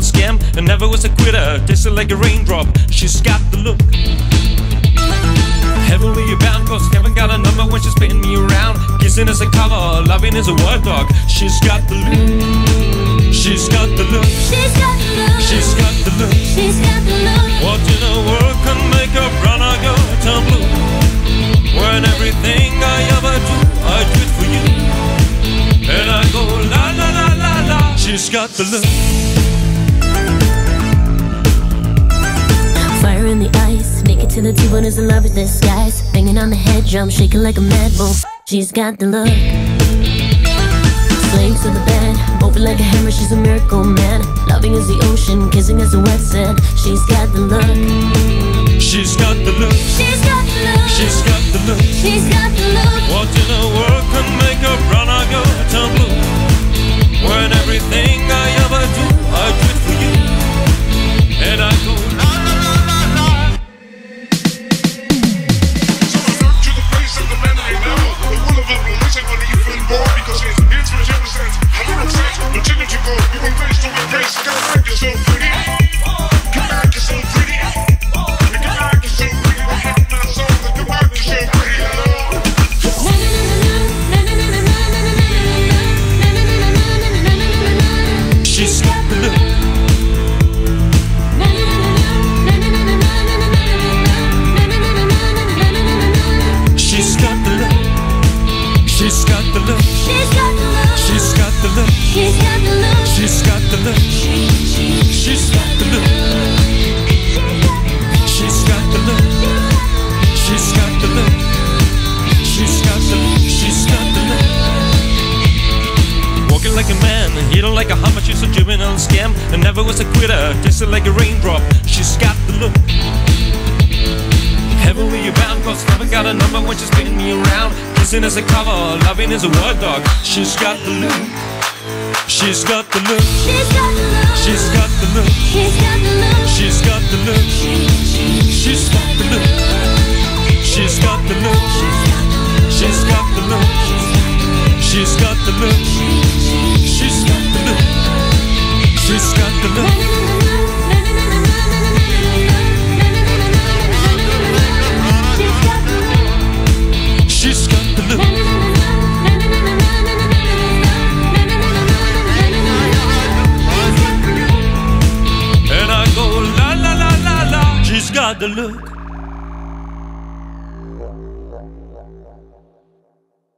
scam and never was a quitter. Tasted like a raindrop. She's got the look. Heavily bound, cause haven't got a number when she's spinning me around. Kissing is a cover, loving is a word dog. She's got the look. She's got the look. She's got the look. She's got the look. She's got the look. What in the world can make a brown eye girl turn blue? When everything I ever do, I do it for you. And I go la la la la la. She's got the look. Fire in the ice, make it to the T-bone as the love is disguise. Banging on the head drum, shaking like a mad bull. She's got the look. Slaying to the bed, open like a hammer, she's a miracle man. Loving is the ocean, kissing is the wet sand. She's got the look. She's got the look. She's got the look. She's got the look. She's got the look. What in the world can make a brown eye girl turn blue? When everything I ever do, I do it for you. And I go la la la la la. So I turn to the place of the man I know. The whole of evolution on the even more because it's intimate ever since. I don't sense, but you know you go. You will face to embrace. Come back, you're so pretty. Come back, you're so pretty. Come back, you're so pretty. I have my soul. Come back, you're so pretty. She's got the look. She's got the look. She's got the look. She's got the look. She's got the look. She's got the look. She's got the look. She's got the look. She's got the look. She's got the look. She's got the look. She's got the look. Walking like a man, eating like a hummer. She's a juvenile scam and never was a quitter. Tasted like a raindrop. She's got the look. Heavily bound, cause haven't got a number when she's spinning me around. Kissing is a cover, loving is a word dog. She's got the look. She's got the look. She's got the look. She's got the look. She's got the look. She's got the look. She's got the look. She's got the look. She's got the look. She's got the look. She's got the look. She's got the look. She's got the look. And I go la la la la la. She's got the look.